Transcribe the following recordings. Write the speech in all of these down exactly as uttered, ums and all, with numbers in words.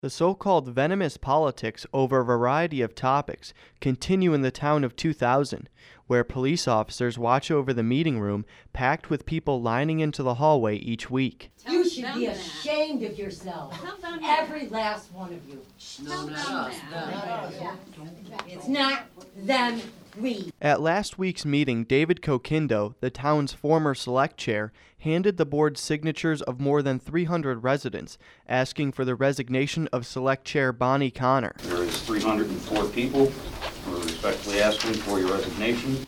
The so-called venomous politics over a variety of topics continue in the town of two thousand, where police officers watch over the meeting room packed with people lining into the hallway each week. You should be ashamed of yourself. Every last one of you. No, not us. It's not them, we. At last week's meeting, David Kokindo, the town's former select chair, handed the board signatures of more than three hundred residents, asking for the resignation of select chair Bonnie Connor. There is three hundred four people. We're respectfully asking for your resignation.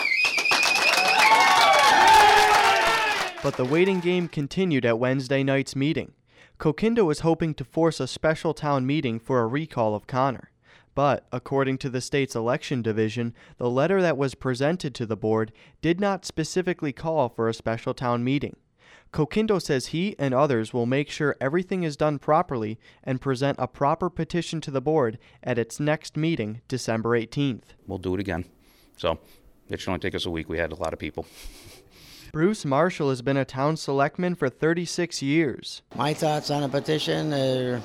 But the waiting game continued at Wednesday night's meeting. Kokindo was hoping to force a special town meeting for a recall of Connor. But, according to the state's election division, the letter that was presented to the board did not specifically call for a special town meeting. Kokindo says he and others will make sure everything is done properly and present a proper petition to the board at its next meeting, December eighteenth. We'll do it again. So, it should only take us a week. We had a lot of people. Bruce Marshall has been a town selectman for thirty-six years. My thoughts on a petition are,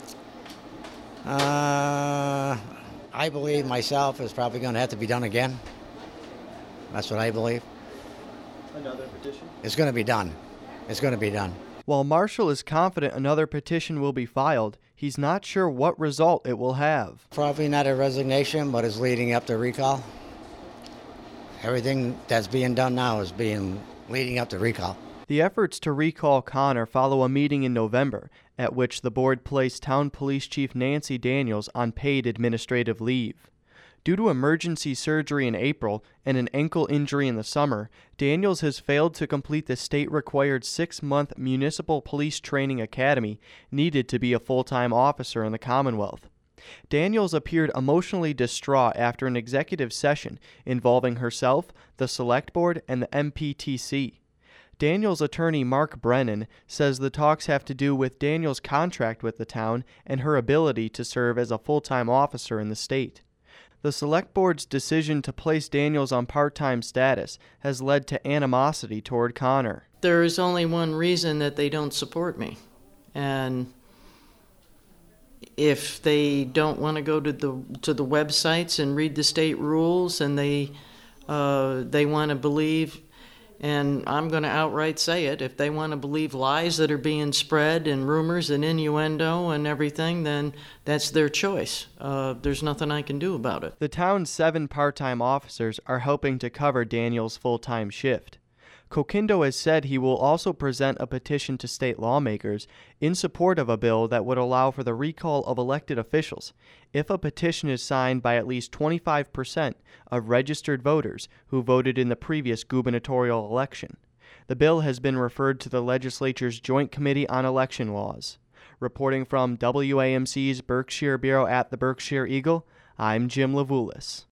uh, I believe myself is probably going to have to be done again. That's what I believe. Another petition? It's going to be done. It's going to be done. While Marshall is confident another petition will be filed, he's not sure what result it will have. Probably not a resignation, but it's leading up to recall. Everything that's being done now is being leading up to recall. The efforts to recall Connor follow a meeting in November, at which the board placed Town Police Chief Nancy Daniels on paid administrative leave. Due to emergency surgery in April and an ankle injury in the summer, Daniels has failed to complete the state-required six-month municipal police training academy needed to be a full-time officer in the Commonwealth. Daniels appeared emotionally distraught after an executive session involving herself, the Select Board, and the M P T C. Daniels' attorney Mark Brennan says the talks have to do with Daniels' contract with the town and her ability to serve as a full-time officer in the state. The Select Board's decision to place Daniels on part-time status has led to animosity toward Connor. There is only one reason that they don't support me, and if they don't want to go to the to the websites and read the state rules, and they uh, they want to believe, and I'm going to outright say it, if they want to believe lies that are being spread and rumors and innuendo and everything, then that's their choice. Uh, there's nothing I can do about it. The town's seven part-time officers are helping to cover Daniels' full-time shift. Kokindo has said he will also present a petition to state lawmakers in support of a bill that would allow for the recall of elected officials if a petition is signed by at least twenty-five percent of registered voters who voted in the previous gubernatorial election. The bill has been referred to the legislature's Joint Committee on Election Laws. Reporting from W A M C's Berkshire Bureau at the Berkshire Eagle, I'm Jim Levulis.